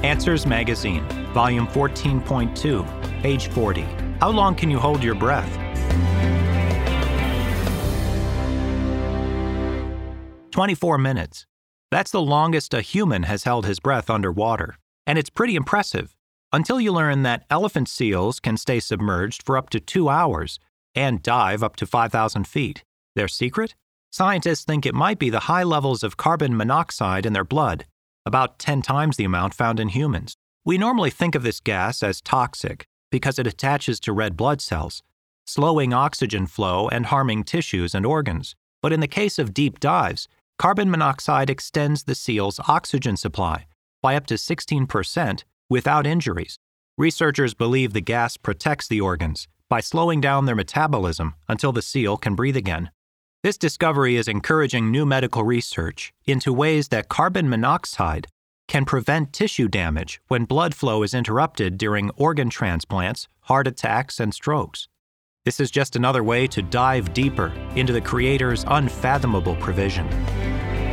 Answers Magazine, Volume 14.2, page 40. How long can you hold your breath? 24 minutes. That's the longest a human has held his breath underwater. And it's pretty impressive, until you learn that elephant seals can stay submerged for up to 2 hours and dive up to 5,000 feet. Their secret? Scientists think it might be the high levels of carbon monoxide in their blood, about 10 times the amount found in humans. We normally think of this gas as toxic because it attaches to red blood cells, slowing oxygen flow and harming tissues and organs. But in the case of deep dives, carbon monoxide extends the seal's oxygen supply by up to 16% without injuries. Researchers believe the gas protects the organs by slowing down their metabolism until the seal can breathe again. This discovery is encouraging new medical research into ways that carbon monoxide can prevent tissue damage when blood flow is interrupted during organ transplants, heart attacks, and strokes. This is just another way to dive deeper into the Creator's unfathomable provision.